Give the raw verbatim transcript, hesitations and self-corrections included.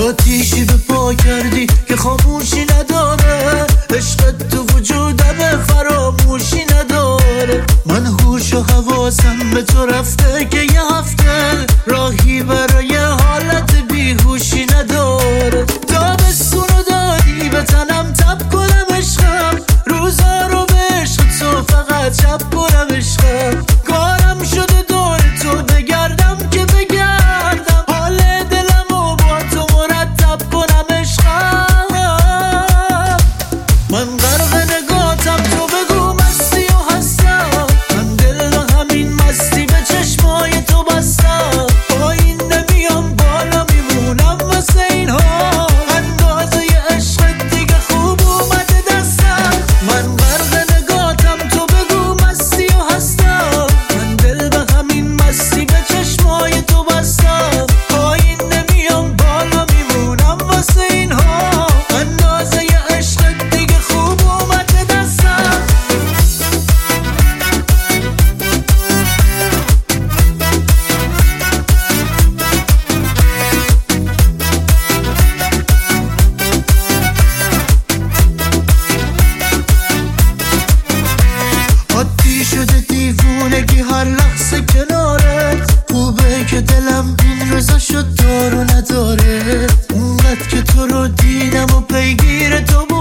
آتیشی به پا کردی که خاموشی نداره، عشقت تو وجودم فراموشی نداره. من هوش و حواسم به تو رفته که یه هفته راهی برای حالت بیهوشی نداره. تابستونو دادی به تنم تب کنم عشقم، روزا رو به عشق تو فقط شب کنم عشقم. کارم شده دور تو بگردم که بگردم، حال دلمو با تو مرتب کنم عشقم. من غرق نگاتم تو بگو مستی و هستم، من دل و همین مستی به چشمای تو بستم. پایین نمیام بالا میمونم واسه اینها، اندازه عشقت دیگه خوب اومده دستم. من غرق نگاتم تو بگو مستی و هستم، من دل به همین مستی به چشمای تو بستم. پایین نمیام بالا میمونم واسه اینها، اندازه عشقت دیگه خوب اومده دستم. عادی شده دیوونگی هر لحظه کنارت، خوبه که دلم این روزا شد دارو نداره. اونقدر که تو رو دیدم و پیگیر تو